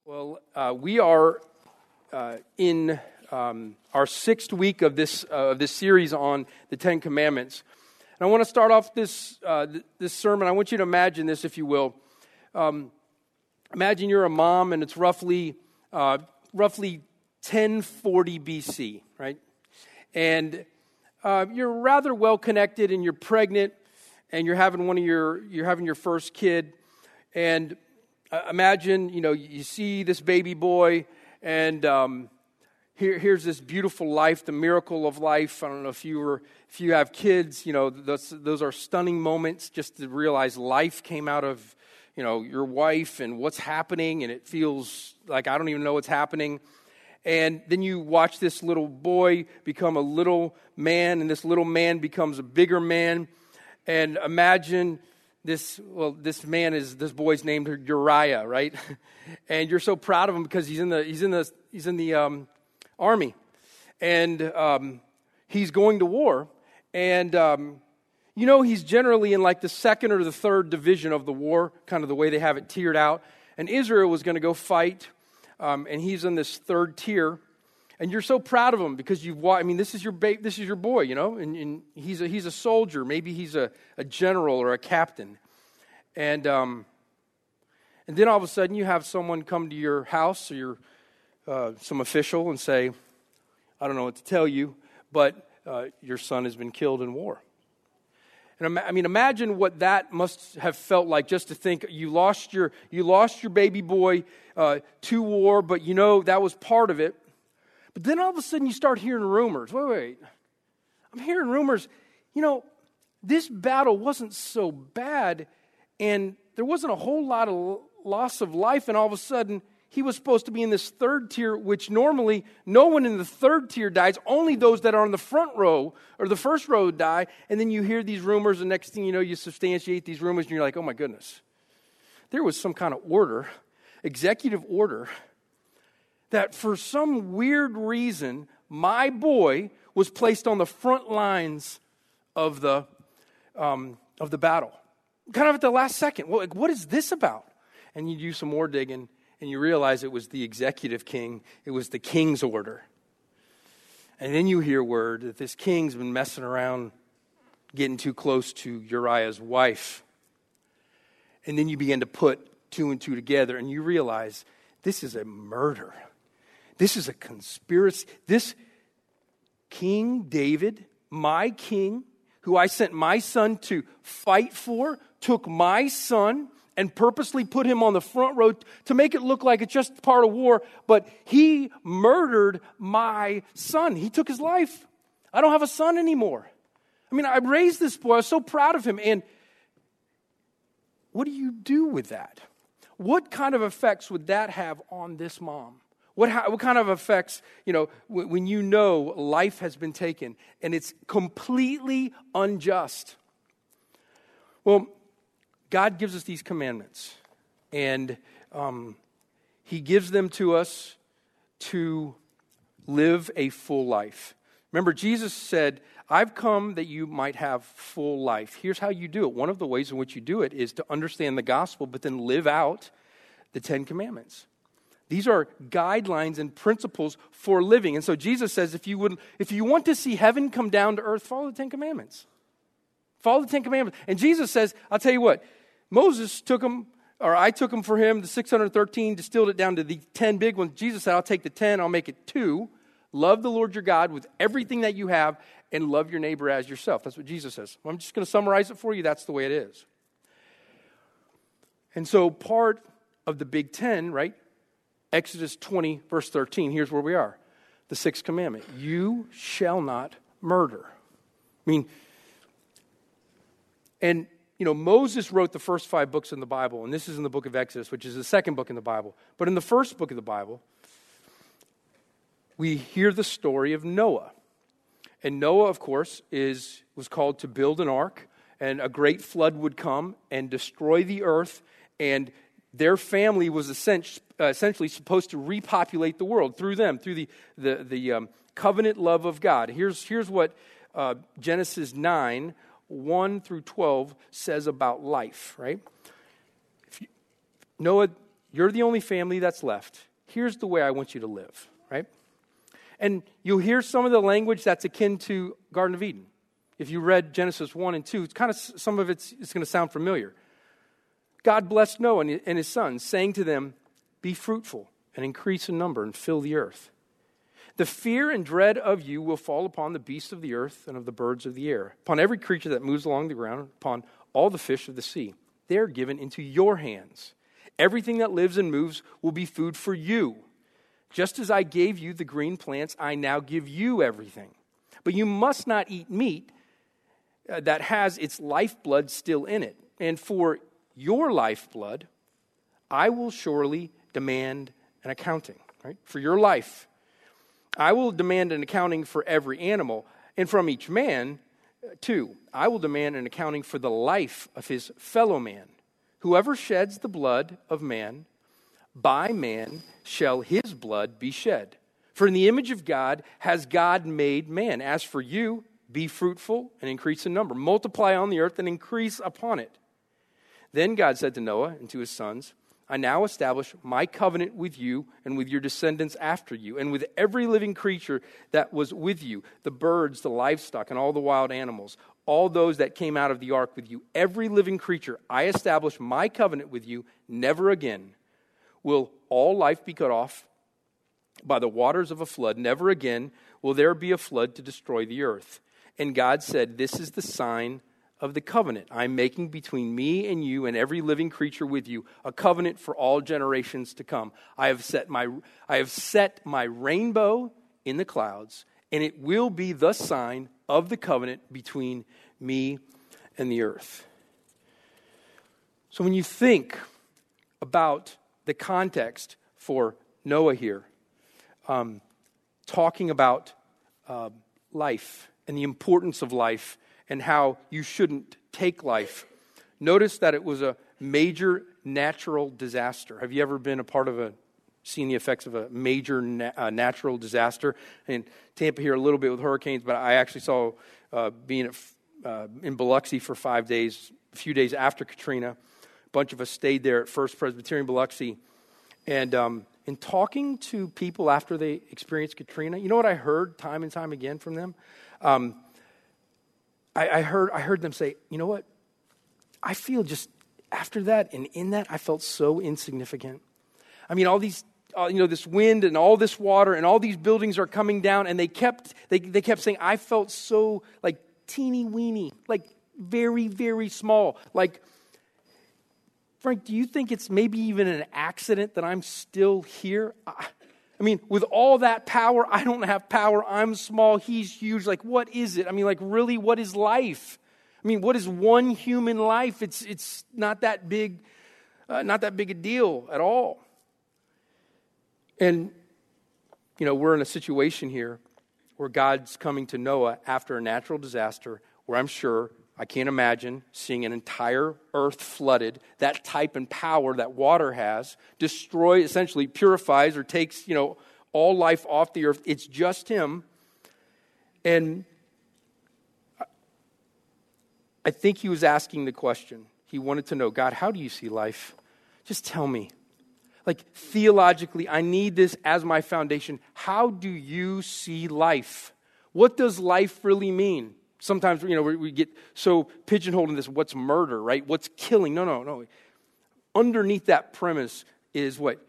Well, we are in our sixth week of this series on the Ten Commandments, and I want to start off this sermon. I want you to imagine this, if you will. Imagine you're a mom, and it's roughly 1040 BC, right? And you're rather well connected, and you're pregnant, and you're having your first kid, and imagine, you see this baby boy, and here's this beautiful life, the miracle of life. I don't know if you have kids, those are stunning moments just to realize life came out of, your wife and what's happening, and it feels like I don't even know what's happening. And then you watch this little boy become a little man, and this little man becomes a bigger man. And imagine this boy's named Uriah, right? And you're so proud of him because he's in the army, and he's going to war, and he's generally in like the second or the third division of the war, kind of the way they have it tiered out. And Israel was going to go fight, and he's in this third tier. And you're so proud of him because this is your boy, and he's a soldier. Maybe he's a general or a captain. And then all of a sudden you have someone come to your house or some official and say, I don't know what to tell you, but your son has been killed in war. And imagine what that must have felt like, just to think you lost your baby boy to war, but that was part of it. But then all of a sudden you start hearing rumors. Wait. I'm hearing rumors. This battle wasn't so bad, and there wasn't a whole lot of loss of life, and all of a sudden he was supposed to be in this third tier, which normally no one in the third tier dies. Only those that are in the front row or the first row die. And then you hear these rumors, and next thing you know, you substantiate these rumors, and you're like, oh my goodness. There was some kind of order, executive order, that for some weird reason, my boy was placed on the front lines of the battle. Kind of at the last second. Well, what is this about? And you do some more digging, and you realize it was the executive king. It was the king's order. And then you hear word that this king's been messing around, getting too close to Uriah's wife. And then you begin to put two and two together, and you realize this is a murder. This is a conspiracy. This King David, my king, who I sent my son to fight for, took my son and purposely put him on the front row to make it look like it's just part of war, but he murdered my son. He took his life. I don't have a son anymore. I raised this boy. I was so proud of him. And what do you do with that? What kind of effects would that have on this mom? What kind of effects, when life has been taken and it's completely unjust? Well, God gives us these commandments, and He gives them to us to live a full life. Remember, Jesus said, I've come that you might have full life. Here's how you do it. One of the ways in which you do it is to understand the gospel, but then live out the Ten Commandments. These are guidelines and principles for living. And so Jesus says, if you want to see heaven come down to earth, follow the Ten Commandments. Follow the Ten Commandments. And Jesus says, I'll tell you what, Moses took them, or I took them for him, the 613, distilled it down to the 10 big ones. Jesus said, I'll take the 10, I'll make it 2. Love the Lord your God with everything that you have, and love your neighbor as yourself. That's what Jesus says. I'm just going to summarize it for you. That's the way it is. And so part of the big 10, right? Exodus 20, verse 13, here's where we are. The sixth commandment. You shall not murder. Moses wrote the first 5 books in the Bible, and this is in the book of Exodus, which is the second book in the Bible. But in the first book of the Bible, we hear the story of Noah. And Noah, of course, was called to build an ark, and a great flood would come and destroy the earth, and their family was essentially supposed to repopulate the world through them, through the covenant love of God. Here's what Genesis 9, 1 through 12 says about life, right? Noah you're the only family that's left. Here's the way I want you to live, right? And you'll hear some of the language that's akin to Garden of Eden. If you read Genesis 1 and 2, it's kind of some of it's going to sound familiar. God blessed Noah and his sons, saying to them, be fruitful and increase in number and fill the earth. The fear and dread of you will fall upon the beasts of the earth and of the birds of the air, upon every creature that moves along the ground, upon all the fish of the sea. They are given into your hands. Everything that lives and moves will be food for you. Just as I gave you the green plants, I now give you everything. But you must not eat meat that has its lifeblood still in it. And for your lifeblood, I will surely demand an accounting, right? For your life, I will demand an accounting for every animal, and from each man, too. I will demand an accounting for the life of his fellow man. Whoever sheds the blood of man, by man shall his blood be shed. For in the image of God has God made man. As for you, be fruitful and increase in number. Multiply on the earth and increase upon it. Then God said to Noah and to his sons, I now establish my covenant with you and with your descendants after you, and with every living creature that was with you, the birds, the livestock, and all the wild animals, all those that came out of the ark with you. Every living creature, I establish my covenant with you. Never again will all life be cut off by the waters of a flood. Never again will there be a flood to destroy the earth. And God said, this is the sign of the covenant I'm making between me and you and every living creature with you, a covenant for all generations to come. I have set my rainbow in the clouds, and it will be the sign of the covenant between me and the earth. So when you think about the context for Noah here, talking about life and the importance of life, and how you shouldn't take life. Notice that it was a major natural disaster. Have you ever been a part of seen the effects of a major natural disaster? In Tampa here a little bit with hurricanes, but I actually saw being in Biloxi for 5 days, a few days after Katrina. A bunch of us stayed there at First Presbyterian Biloxi. And in talking to people after they experienced Katrina, you know what I heard time and time again from them? I heard them say, you know what? I feel just after that and in that, I felt so insignificant. I mean, all these, this wind and all this water and all these buildings are coming down, and they kept saying, I felt so like teeny weeny, like very, very small. Like, Frank, do you think it's maybe even an accident that I'm still here? I mean, with all that power, I don't have power. I'm small. He's huge. Like, what is it? I mean, like, really, what is life? I mean, what is one human life? It's not that big, not that big a deal at all. And, we're in a situation here where God's coming to Noah after a natural disaster where I'm sure, I can't imagine seeing an entire earth flooded, that type and power that water has, essentially purifies or takes, all life off the earth. It's just him. And I think he was asking the question. He wanted to know, God, how do you see life? Just tell me. Like, theologically, I need this as my foundation. How do you see life? What does life really mean? Sometimes, we get so pigeonholed in this, what's murder, right? What's killing? No. Underneath that premise is what?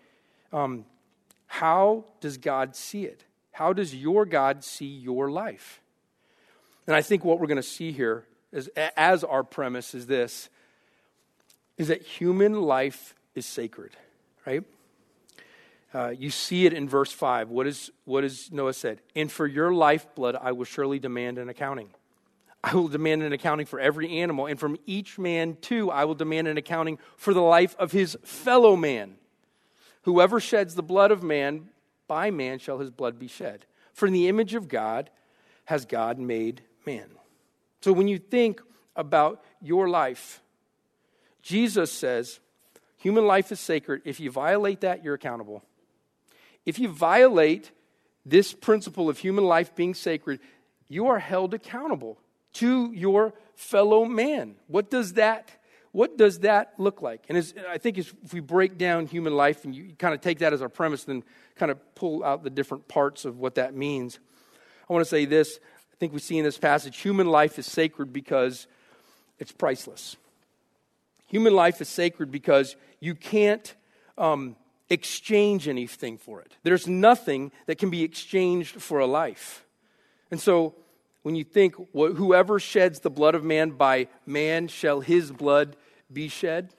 How does God see it? How does your God see your life? And I think what we're going to see here as our premise is this, is that human life is sacred, right? You see it in verse 5. What is Noah said? And for your lifeblood, I will surely demand an accounting. I will demand an accounting for every animal, and from each man, too, I will demand an accounting for the life of his fellow man. Whoever sheds the blood of man, by man shall his blood be shed. For in the image of God has God made man. So when you think about your life, Jesus says, human life is sacred. If you violate that, you're accountable. If you violate this principle of human life being sacred, you are held accountable to your fellow man. What does that what does that look like? And I think if we break down human life and you kind of take that as our premise, then kind of pull out the different parts of what that means. I want to say this. I think we see in this passage, human life is sacred because it's priceless. Human life is sacred because you can't exchange anything for it. There's nothing that can be exchanged for a life. And so when you think, whoever sheds the blood of man, by man shall his blood be shed.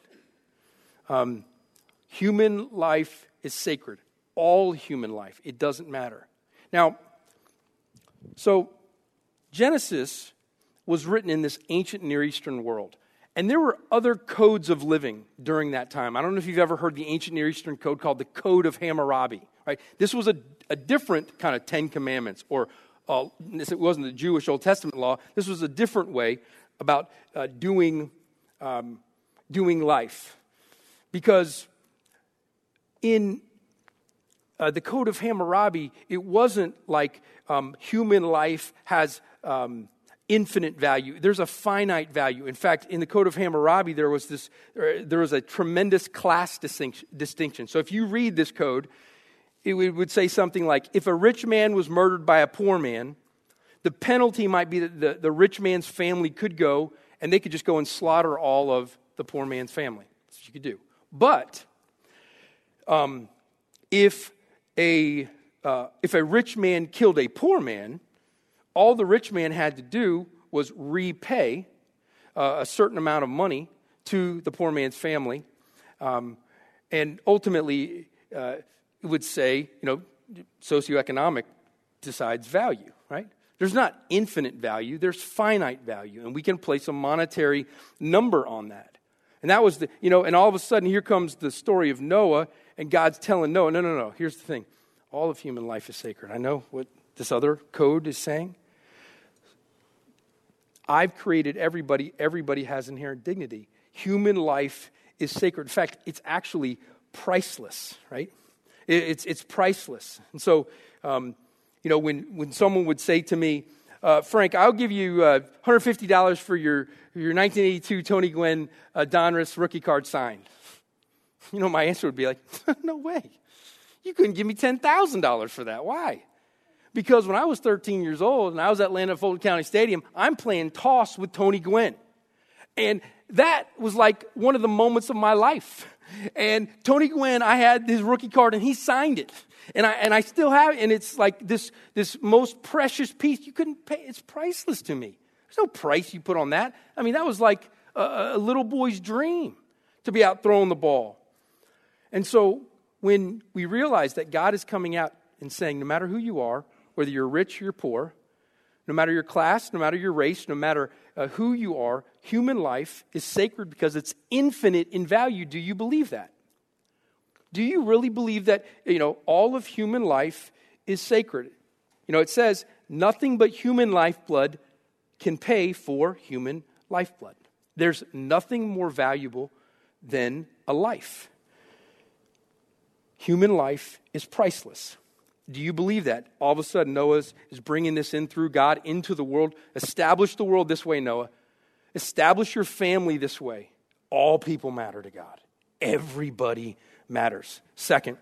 Human life is sacred. All human life. It doesn't matter. Now, so Genesis was written in this ancient Near Eastern world. And there were other codes of living during that time. I don't know if you've ever heard the ancient Near Eastern code called the Code of Hammurabi. Right? This was a different kind of 10 Commandments, or it wasn't the Jewish Old Testament law. This was a different way about doing life. Because in the Code of Hammurabi, it wasn't like human life has infinite value. There's a finite value. In fact, in the Code of Hammurabi, there was a tremendous class distinction. So if you read this code, it would say something like, if a rich man was murdered by a poor man, the penalty might be that the rich man's family could go, and they could just go and slaughter all of the poor man's family. That's what you could do. But if a rich man killed a poor man, all the rich man had to do was repay a certain amount of money to the poor man's family. And ultimately, it would say, socioeconomic decides value, right? There's not infinite value, there's finite value. And we can place a monetary number on that. And that was and all of a sudden, here comes the story of Noah, and God's telling Noah, no, here's the thing. All of human life is sacred. I know what this other code is saying. I've created everybody. Everybody has inherent dignity. Human life is sacred. In fact, it's actually priceless, right? It's priceless. And so, when someone would say to me, Frank, I'll give you $150 for your 1982 Tony Gwynn Donruss rookie card signed. My answer would be like, no way. You couldn't give me $10,000 for that. Why? Because when I was 13 years old and I was at Atlanta Fulton County Stadium, I'm playing toss with Tony Gwynn. And that was like one of the moments of my life. And Tony Gwynn, I had his rookie card and he signed it. And I still have it. And it's like this most precious piece. You couldn't pay. It's priceless to me. There's no price you put on that. I mean, that was like a little boy's dream to be out throwing the ball. And so when we realize that God is coming out and saying, no matter who you are, whether you're rich or you're poor, no matter your class, no matter your race, no matter who you are, human life is sacred because it's infinite in value. Do you believe that? Do you really believe that, all of human life is sacred? It says, nothing but human lifeblood can pay for human lifeblood. There's nothing more valuable than a life. Human life is priceless. Do you believe that? All of a sudden, Noah is bringing this in through God into the world. Establish the world this way, Noah. Establish your family this way. All people matter to God. Everybody matters. Second,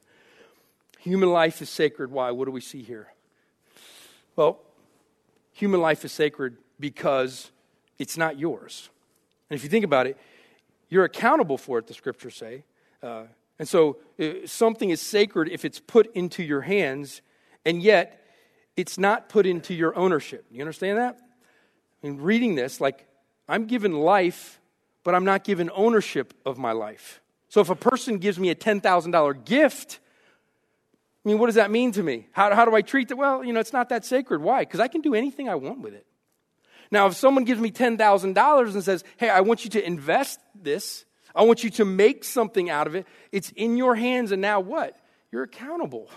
human life is sacred. Why? What do we see here? Well, human life is sacred because it's not yours. And if you think about it, you're accountable for it, the scriptures say. And so something is sacred if it's put into your hands, and yet it's not put into your ownership. You understand that? I mean, reading this, like, I'm given life, but I'm not given ownership of my life. So if a person gives me a $10,000 gift, I mean, what does that mean to me? How do I treat it? Well, it's not that sacred. Why? Because I can do anything I want with it. Now, if someone gives me $10,000 and says, hey, I want you to invest this, I want you to make something out of it. It's in your hands, and now what? You're accountable.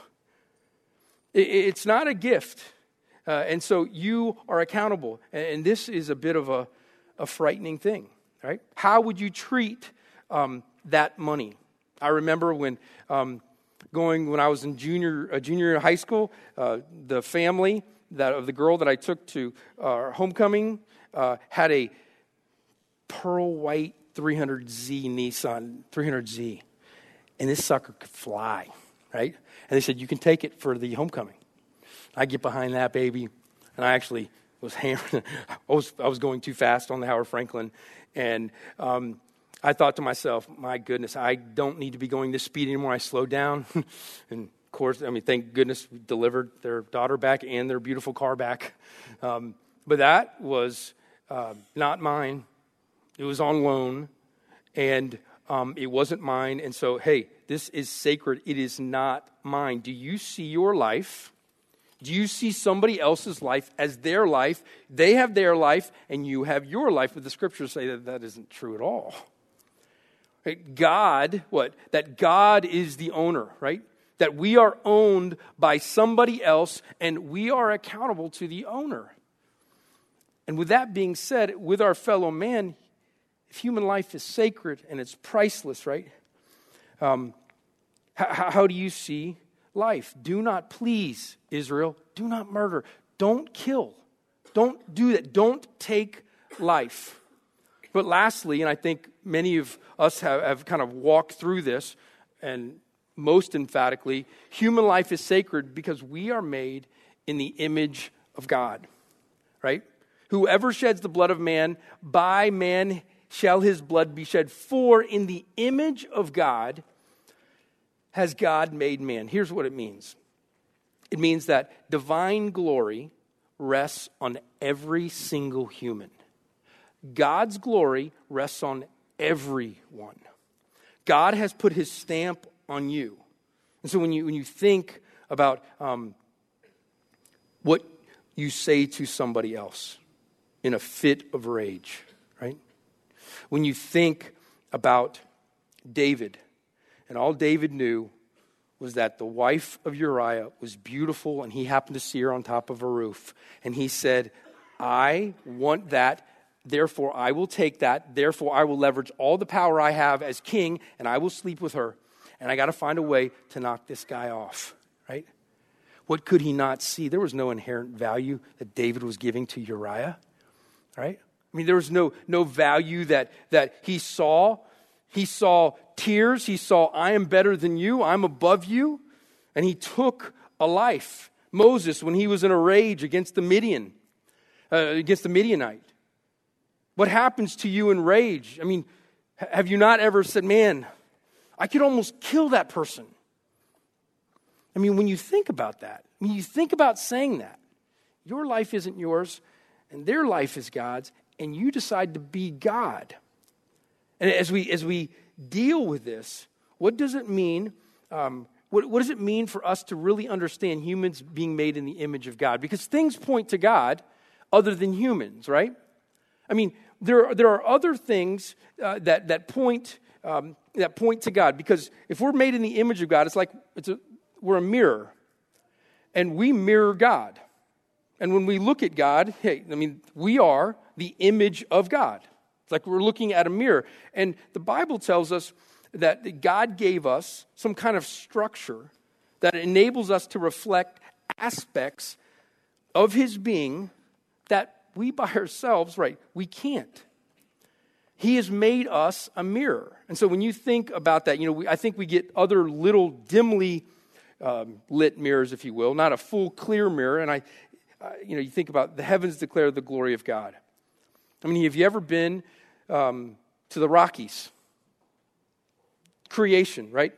It's not a gift. And so you are accountable. And this is a bit of a frightening thing, right? How would you treat that money? I remember when I was in junior high school, the family of the girl that I took to our homecoming had a pearl white 300Z Nissan, 300Z. And this sucker could fly, right? And they said, you can take it for the homecoming. I get behind that baby, and I actually was hammering. I was going too fast on the Howard Franklin, and I thought to myself, my goodness, I don't need to be going this speed anymore. I slowed down, and of course, thank goodness we delivered their daughter back and their beautiful car back. But that was not mine. It was on loan, and it wasn't mine. And so, hey, this is sacred. It is not mine. Do you see your life? Do you see somebody else's life as their life? They have their life, and you have your life. But the scriptures say that that isn't true at all. Right? God, what? That God is the owner, right? That we are owned by somebody else, and we are accountable to the owner. And with that being said, with our fellow man, if human life is sacred and it's priceless, right? How do you see life? Do not, please, Israel, do not murder. Don't kill. Don't do that. Don't take life. But lastly, and I think many of us have kind of walked through this, and most emphatically, human life is sacred because we are made in the image of God, right? Whoever sheds the blood of man, by man shall his blood be shed. For in the image of God has God made man. Here's what it means. It means that divine glory rests on every single human. God's glory rests on everyone. God has put his stamp on you. And so when you think about what you say to somebody else in a fit of rage, right? When you think about David, and all David knew was that the wife of Uriah was beautiful, and he happened to see her on top of a roof. And he said, I want that, therefore I will take that, therefore I will leverage all the power I have as king, and I will sleep with her. And I got to find a way to knock this guy off, right? What could he not see? There was no inherent value that David was giving to Uriah, right? There was no value that he saw. He saw tears. He saw, I am better than you. I'm above you. And he took a life. Moses, when he was in a rage against the Midianite. What happens to you in rage? Have you not ever said, man, I could almost kill that person? When you think about that, when you think about saying that, your life isn't yours, and their life is God's, and you decide to be God. And as we deal with this, what does it mean? What does it mean for us to really understand humans being made in the image of God? Because things point to God other than humans, right? There are other things that point to God. Because if we're made in the image of God, it's like we're a mirror, and we mirror God. And when we look at God, we are the image of God. It's like we're looking at a mirror. And the Bible tells us that God gave us some kind of structure that enables us to reflect aspects of his being that we by ourselves, we can't. He has made us a mirror. And so when you think about that, I think we get other little dimly lit mirrors, if you will, not a full clear mirror. And you think about the heavens declare the glory of God. Have you ever been to the Rockies? Creation, right?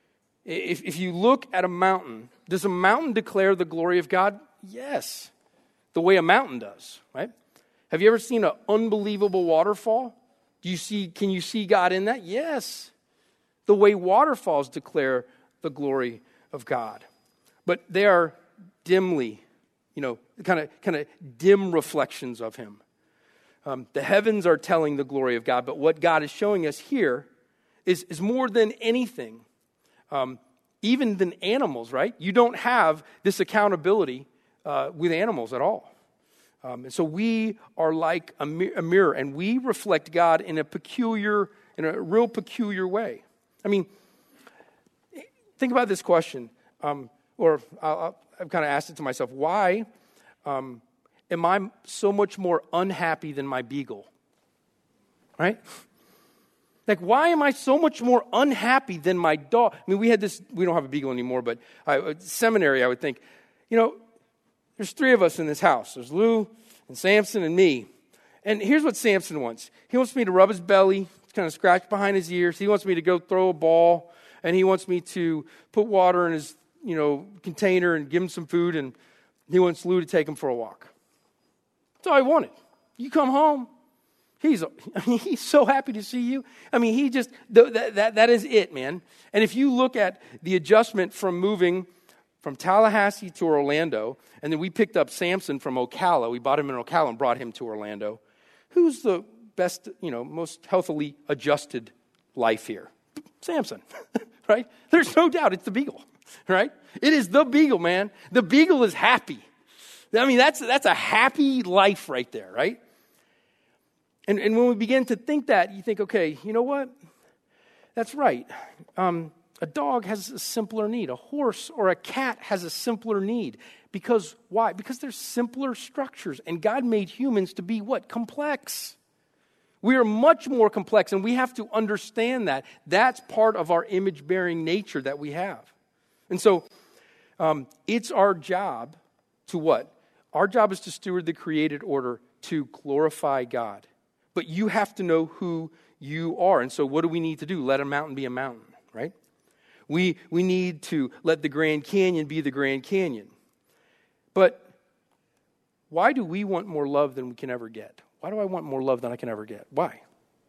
If you look at a mountain, does a mountain declare the glory of God? Yes, the way a mountain does, right? Have you ever seen an unbelievable waterfall? Can you see God in that? Yes, the way waterfalls declare the glory of God. But they are dimly, kind of dim reflections of him. The heavens are telling the glory of God, but what God is showing us here is more than anything, even than animals, right? You don't have this accountability with animals at all. And so we are like a mirror, and we reflect God in a real peculiar way. Think about this question, or I've kind of asked it to myself. Why am I so much more unhappy than my beagle? Right? Like, why am I so much more unhappy than my dog? I mean, we don't have a beagle anymore, but seminary, I would think, there's 3 of us in this house. There's Lou and Samson and me. And here's what Samson wants. He wants me to rub his belly, kind of scratch behind his ears. He wants me to go throw a ball, and he wants me to put water in his, container and give him some food, and he wants Lou to take him for a walk. That's all I wanted. You come home. He's so happy to see you. I mean, he just, that is it, man. And if you look at the adjustment from moving from Tallahassee to Orlando, and then we picked up Samson from Ocala. We bought him in Ocala and brought him to Orlando. Who's the best, most healthily adjusted life here? Samson, right? There's no doubt it's the beagle, right? It is the beagle, man. The beagle is happy. I mean, that's a happy life right there, right? And when we begin to think that, you think, okay, you know what? That's right. A dog has a simpler need. A horse or a cat has a simpler need. Because why? Because they're simpler structures. And God made humans to be what? Complex. We are much more complex, and we have to understand that. That's part of our image-bearing nature that we have. And so it's our job to what? Our job is to steward the created order to glorify God. But you have to know who you are. And so what do we need to do? Let a mountain be a mountain, right? We need to let the Grand Canyon be the Grand Canyon. But why do we want more love than we can ever get? Why do I want more love than I can ever get? Why?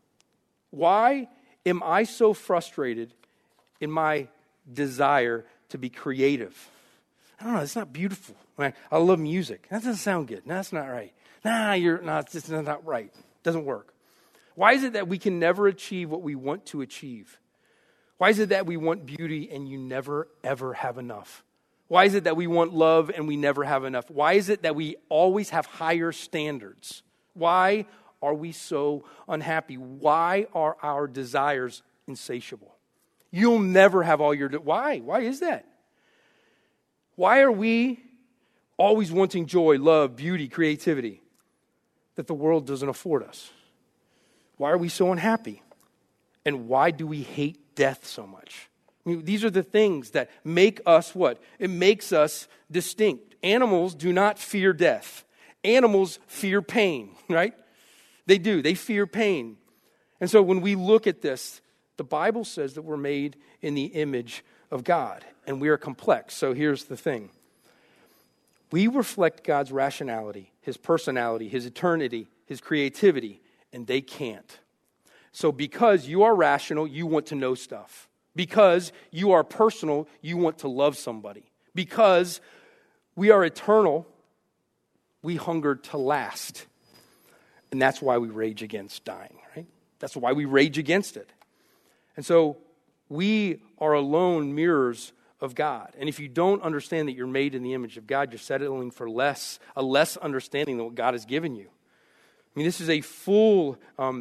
Why am I so frustrated in my desire to be creative? I don't know, it's not beautiful. I love music. That doesn't sound good. No, that's not right. It's not right. Doesn't work. Why is it that we can never achieve what we want to achieve? Why is it that we want beauty and you never, ever have enough? Why is it that we want love and we never have enough? Why is it that we always have higher standards? Why are we so unhappy? Why are our desires insatiable? You'll never have all your... Why? Why is that? Why are we always wanting joy, love, beauty, creativity that the world doesn't afford us? Why are we so unhappy? And why do we hate death so much? I mean, these are the things that make us what? It makes us distinct. Animals do not fear death. Animals fear pain, right? They do. They fear pain. And so when we look at this, the Bible says that we're made in the image of God, and we are complex. So here's the thing. We reflect God's rationality, His personality, His eternity, His creativity, and they can't. So because you are rational, you want to know stuff. Because you are personal, you want to love somebody. Because we are eternal, we hunger to last. And that's why we rage against dying, right? That's why we rage against it. And so we are alone mirrors of God. And if you don't understand that you're made in the image of God, you're settling for a less understanding than what God has given you. I mean, this is a fully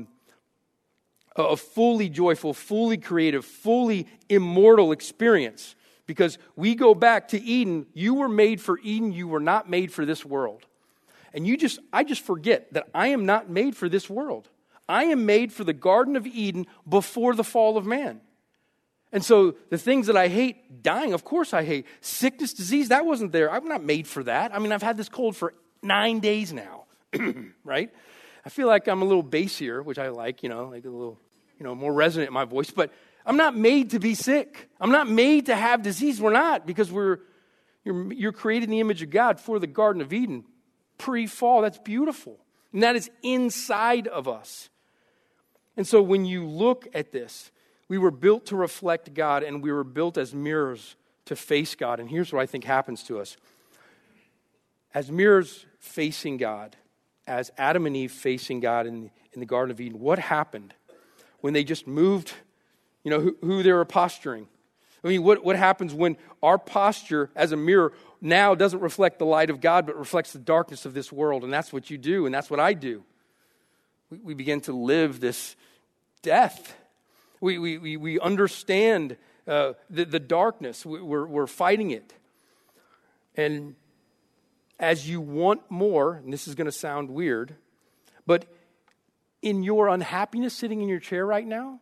joyful, fully creative, fully immortal experience. Because we go back to Eden. You were made for Eden. You were not made for this world. And I just forget that I am not made for this world. I am made for the Garden of Eden before the fall of man. And so the things that I hate, dying, of course I hate. Sickness, disease, that wasn't there. I'm not made for that. I mean, I've had this cold for 9 days now, right? I feel like I'm a little bassier, which I like a little, more resonant in my voice. But I'm not made to be sick. I'm not made to have disease. We're not, because you're created in the image of God for the Garden of Eden pre-fall. That's beautiful. And that is inside of us. And so when you look at this, we were built to reflect God, and we were built as mirrors to face God. And here's what I think happens to us. As mirrors facing God, as Adam and Eve facing God in the Garden of Eden, what happened when they just moved, who they were posturing? I mean, what happens when our posture as a mirror now doesn't reflect the light of God, but reflects the darkness of this world? And that's what you do, and that's what I do. We begin to live this death. We understand the darkness. We're fighting it. And as you want more, and this is going to sound weird, but in your unhappiness sitting in your chair right now,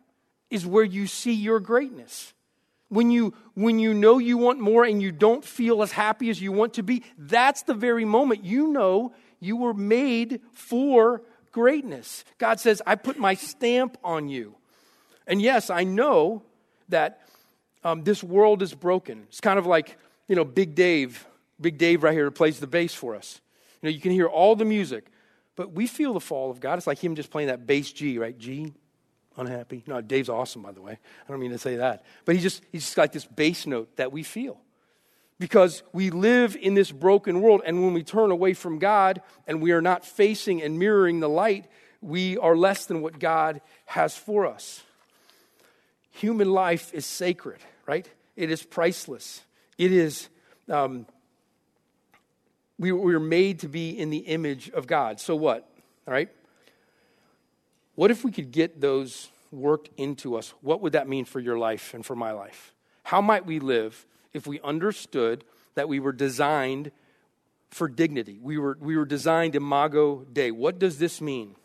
is where you see your greatness. When you know you want more and you don't feel as happy as you want to be, that's the very moment you know you were made for greatness. God says, I put my stamp on you. And yes, I know that this world is broken. It's kind of like, Big Dave right here who plays the bass for us. You can hear all the music, but we feel the fall of God. It's like him just playing that bass G, right? G, unhappy. No, Dave's awesome, by the way. I don't mean to say that. But he's just like this bass note that we feel. Because we live in this broken world, and when we turn away from God and we are not facing and mirroring the light, we are less than what God has for us. Human life is sacred, right? It is priceless. It is, we were made to be in the image of God. So what, all right? What if we could get those worked into us? What would that mean for your life and for my life? How might we live if we understood that we were designed for dignity? We were designed Imago Dei. What does this mean?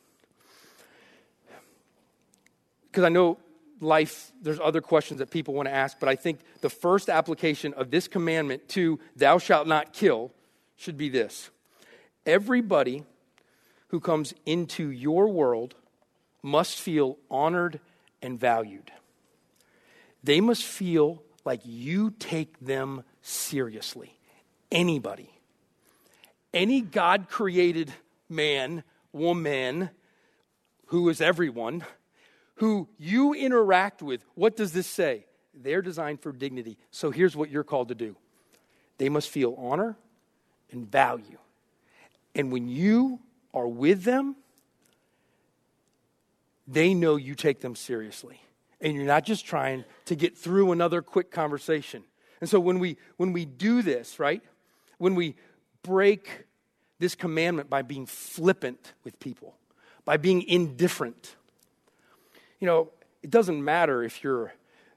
Because I know life, there's other questions that people want to ask, but I think the first application of this commandment to thou shalt not kill should be this. Everybody who comes into your world must feel honored and valued. They must feel like you take them seriously. Anybody. Any God-created man, woman, who is everyone, who you interact with, what does this say? They're designed for dignity. So here's what you're called to do. They must feel honor and value. And when you are with them, they know you take them seriously. And you're not just trying to get through another quick conversation. And so when we do this, right? When we break this commandment by being flippant with people, by being indifferent. It doesn't matter if you're,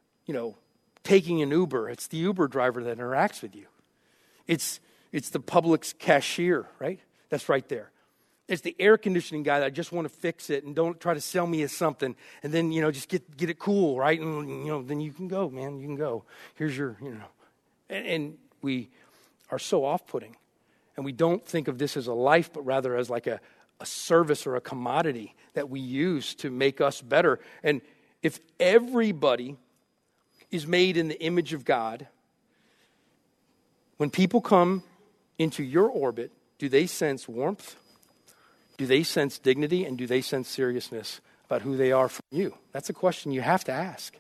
taking an Uber. It's the Uber driver that interacts with you. It's the Publix cashier, right? That's right there. It's the air conditioning guy that I just want to fix it and don't try to sell me as something. And then, just get it cool, right? And, then you can go, man. You can go. Here's your, And we are so off-putting. And we don't think of this as a life, but rather as like a service or a commodity that we use to make us better. And if everybody is made in the image of God, when people come into your orbit, do they sense warmth? Do they sense dignity? And do they sense seriousness about who they are from you? That's a question you have to ask.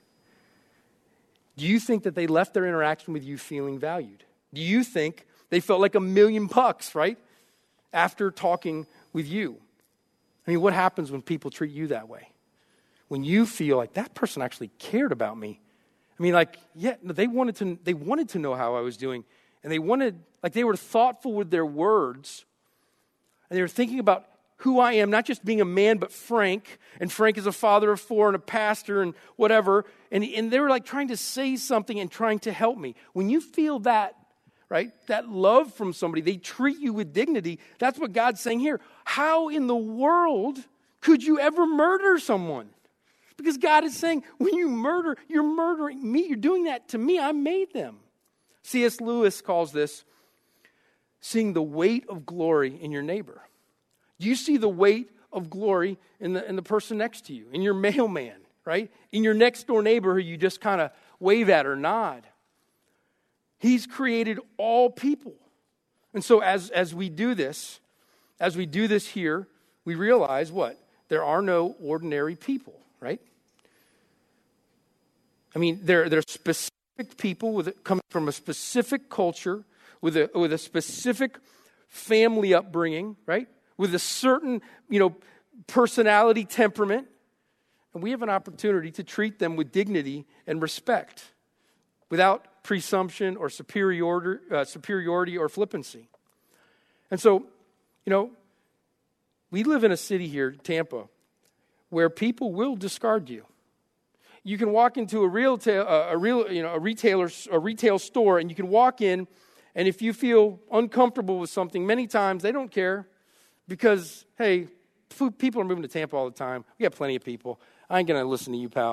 Do you think that they left their interaction with you feeling valued? Do you think they felt like $1,000,000, right? After talking with you. I mean, what happens when people treat you that way? When you feel like that person actually cared about me. I mean, they wanted to know how I was doing, and they were thoughtful with their words, and they were thinking about who I am, not just being a man, but Frank, and Frank is a father of 4 and a pastor and whatever, and they were trying to say something and trying to help me. When you feel that, right? That love from somebody, they treat you with dignity. That's what God's saying here. How in the world could you ever murder someone? Because God is saying, when you murder, you're murdering me. You're doing that to me. I made them. C.S. Lewis calls this seeing the weight of glory in your neighbor. Do you see the weight of glory in the person next to you, in your mailman, right? In your next door neighbor who you just kind of wave at or nod. He's created all people. And so as we do this here, we realize what? There are no ordinary people, right? I mean, they're specific people coming from a specific culture, with a specific family upbringing, right? With a certain, personality, temperament. And we have an opportunity to treat them with dignity and respect without presumption or superiority or flippancy. And so, we live in a city here, Tampa, where people will discard you. You can walk into a retail store, and you can walk in, and if you feel uncomfortable with something, many times they don't care because, hey, people are moving to Tampa all the time. We got plenty of people. I ain't going to listen to you, pal.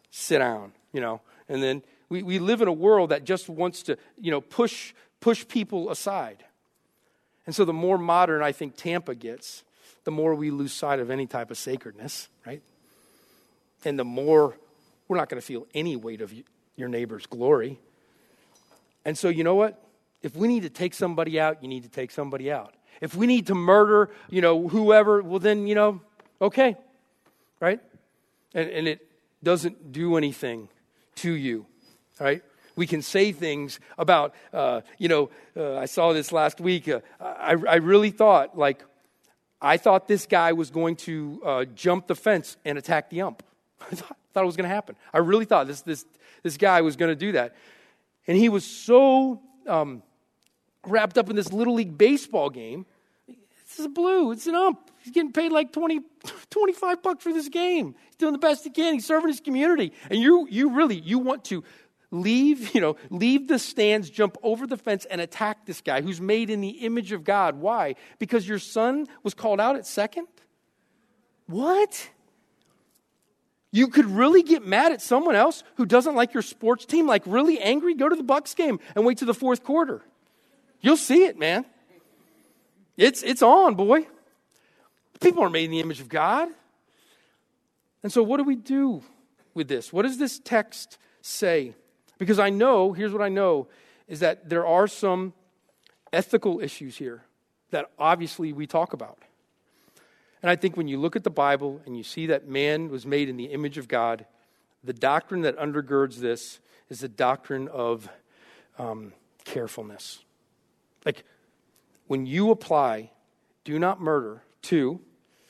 sit down, and then we live in a world that just wants to, push people aside. And so the more modern I think Tampa gets, the more we lose sight of any type of sacredness, right? And the more we're not going to feel any weight of your neighbor's glory. And so you know what? If we need to take somebody out, you need to take somebody out. If we need to murder, whoever, well then, okay, right? And it doesn't do anything to you, right? We can say things about, I saw this last week. I really thought, I thought this guy was going to jump the fence and attack the ump. I thought it was going to happen. I really thought this guy was going to do that. And he was so wrapped up in this Little League baseball game. This is a blue. It's an ump. He's getting paid like $25 for this game. He's doing the best he can. He's serving his community. And you want to leave the stands, jump over the fence and attack this guy who's made in the image of God. Why? Because your son was called out at second? What? You could really get mad at someone else who doesn't like your sports team, like really angry? Go to the Bucs game and wait to the fourth quarter. You'll see it, man. It's on, boy. People are made in the image of God. And so what do we do with this? What does this text say? Because here's what I know, is that there are some ethical issues here that obviously we talk about. And I think when you look at the Bible and you see that man was made in the image of God, the doctrine that undergirds this is the doctrine of carefulness. Like, when you apply do not murder to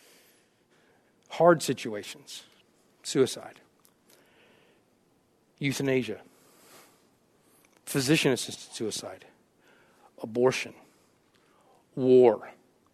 hard situations, suicide, euthanasia, physician-assisted suicide, abortion, war.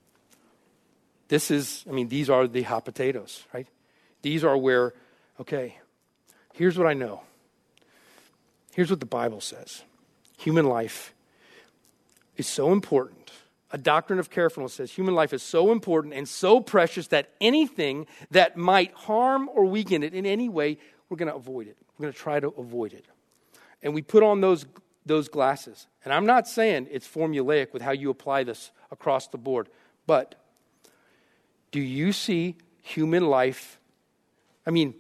These are the hot potatoes, right? These are where, okay, here's what I know. Here's what the Bible says. Human life is so important. A doctrine of carefulness says human life is so important and so precious that anything that might harm or weaken it in any way, we're going to avoid it. We're going to try to avoid it. And we put on those glasses. And I'm not saying it's formulaic with how you apply this across the board, but do you see human life? Being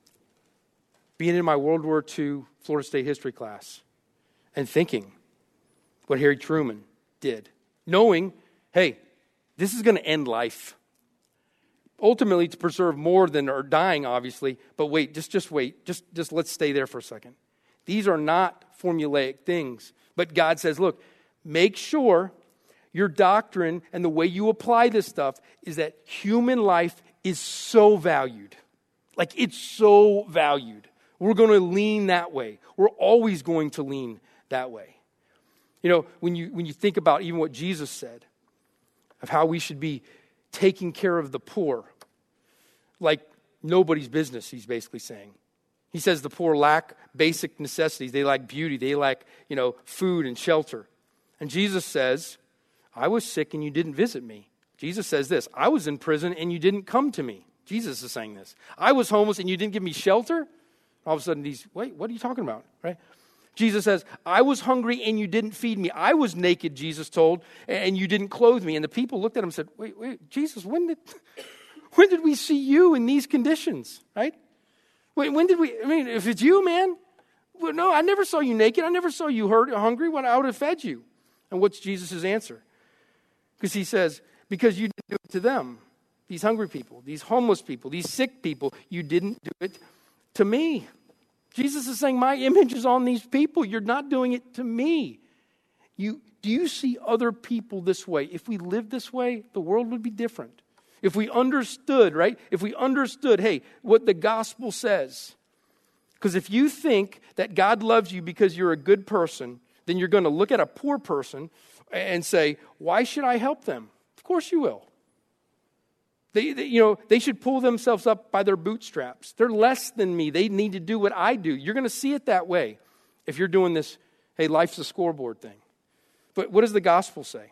in my World War II Florida State history class and thinking what Harry Truman did, knowing, hey, this is going to end life. Ultimately, to preserve more than or dying, obviously. But wait, just wait. Just let's stay there for a second. These are not formulaic things. But God says, look, make sure your doctrine and the way you apply this stuff is that human life is so valued. Like, it's so valued. We're going to lean that way. We're always going to lean that way. When you think about even what Jesus said of how we should be taking care of the poor, like nobody's business, he's basically saying. He says the poor lack basic necessities. They lack beauty. They lack, food and shelter. And Jesus says, I was sick and you didn't visit me. Jesus says this, I was in prison and you didn't come to me. Jesus is saying this. I was homeless and you didn't give me shelter. All of a sudden wait, what are you talking about, right? Jesus says, I was hungry and you didn't feed me. I was naked, Jesus told, and you didn't clothe me. And the people looked at him and said, wait, Jesus, when did we see you in these conditions, right? When did we, if it's you, man, well, no, I never saw you naked. I never saw you hungry when I would have fed you. And what's Jesus' answer? Because he says, because you didn't do it to them, these hungry people, these homeless people, these sick people, you didn't do it to me. Jesus is saying, my image is on these people. You're not doing it to me. Do you see other people this way? If we lived this way, the world would be different. If we understood, right? If we understood, hey, what the gospel says. Because if you think that God loves you because you're a good person, then you're going to look at a poor person and say, why should I help them? Of course you will. They should pull themselves up by their bootstraps. They're less than me. They need to do what I do. You're going to see it that way if you're doing this, hey, life's a scoreboard thing. But what does the gospel say?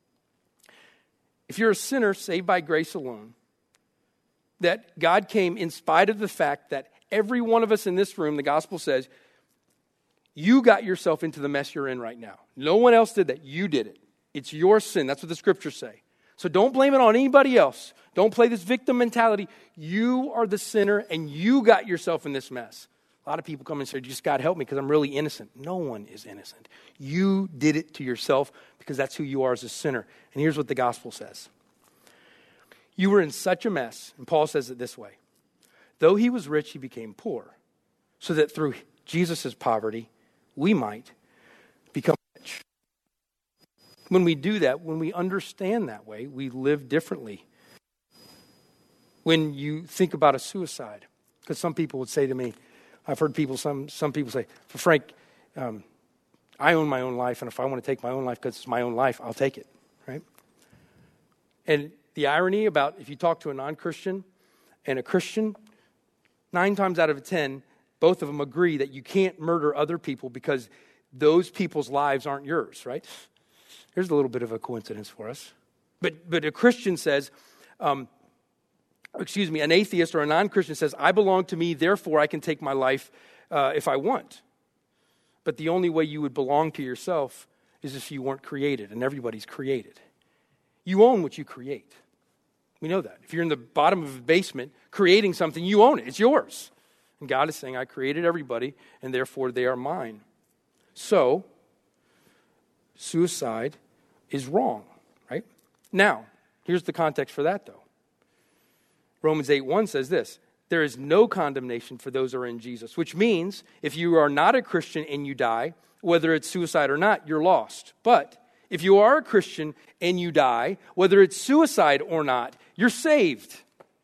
If you're a sinner saved by grace alone, that God came in spite of the fact that every one of us in this room, the gospel says, you got yourself into the mess you're in right now. No one else did that. You did it. It's your sin. That's what the scriptures say. So don't blame it on anybody else. Don't play this victim mentality. You are the sinner and you got yourself in this mess. A lot of people come and say, just God help me because I'm really innocent. No one is innocent. You did it to yourself because that's who you are as a sinner. And here's what the gospel says. You were in such a mess, and Paul says it this way. Though he was rich, he became poor, so that through Jesus' poverty, we might become rich. When we do that, when we understand that way, we live differently. When you think about a suicide, because some people would say to me, I've heard people, some people say, Frank, I own my own life, and if I want to take my own life because it's my own life, I'll take it, right? And the irony about if you talk to a non-Christian and a Christian, 9 times out of 10, both of them agree that you can't murder other people because those people's lives aren't yours, right? Here's a little bit of a coincidence for us. But a Christian says, an atheist or a non-Christian says, I belong to me, therefore I can take my life if I want. But the only way you would belong to yourself is if you weren't created, and everybody's created. You own what you create. We know that. If you're in the bottom of a basement creating something, you own it. It's yours. And God is saying, I created everybody, and therefore they are mine. So, suicide is wrong, right? Now, here's the context for that, though. Romans 8:1 says this, there is no condemnation for those who are in Jesus, which means if you are not a Christian and you die, whether it's suicide or not, you're lost. But if you are a Christian and you die, whether it's suicide or not, you're saved.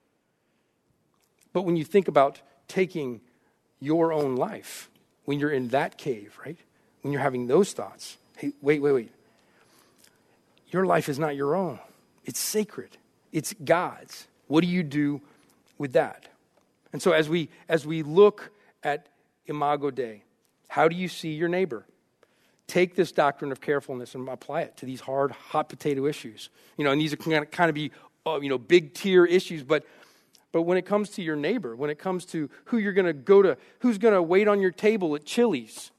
But when you think about taking your own life, when you're in that cave, right? When you're having those thoughts, hey, wait. Your life is not your own. It's sacred. It's God's. What do you do with that? And so as we look at Imago Dei, how do you see your neighbor? Take this doctrine of carefulness and apply it to these hard, hot potato issues. And these are kind of be, big tier issues, but when it comes to your neighbor, when it comes to who you're going to go to, who's going to wait on your table at Chili's,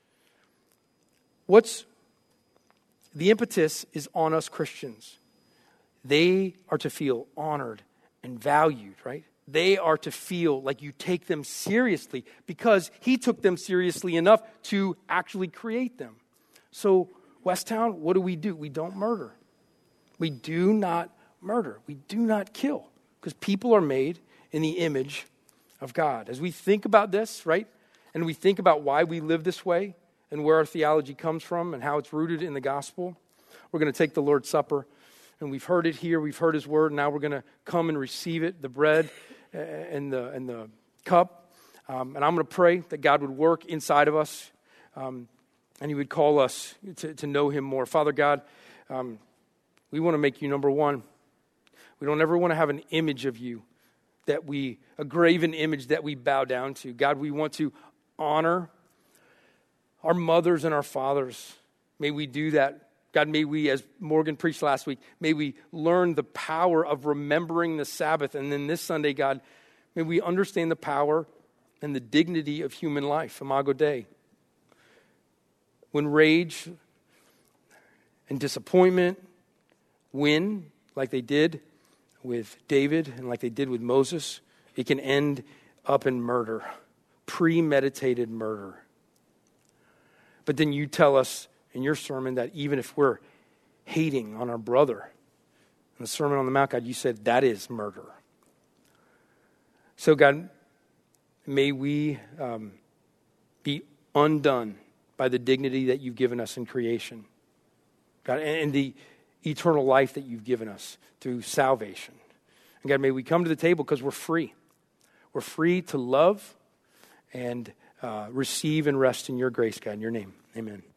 the impetus is on us Christians. They are to feel honored and valued, right? They are to feel like you take them seriously because he took them seriously enough to actually create them. So, Westtown, what do? We don't murder. We do not murder. We do not kill because people are made in the image of God. As we think about this, right, and we think about why we live this way and where our theology comes from and how it's rooted in the gospel, we're going to take the Lord's Supper. And we've heard it here, we've heard his word, and now we're going to come and receive it, the bread and the cup. And I'm going to pray that God would work inside of us, and he would call us to know him more. Father God, we want to make you number one. We don't ever want to have an image of you, a graven image that we bow down to. God, we want to honor our mothers and our fathers. May we do that. God, may we, as Morgan preached last week, may we learn the power of remembering the Sabbath. And then this Sunday, God, may we understand the power and the dignity of human life, Imago Dei. When rage and disappointment win, like they did with David and like they did with Moses, it can end up in murder, premeditated murder. But then you tell us in your sermon that even if we're hating on our brother, in the Sermon on the Mount, God, you said that is murder. So God, may we be undone by the dignity that you've given us in creation, God, and the eternal life that you've given us through salvation. And God, may we come to the table because we're free. We're free to love and receive and rest in your grace, God, in your name. Amen.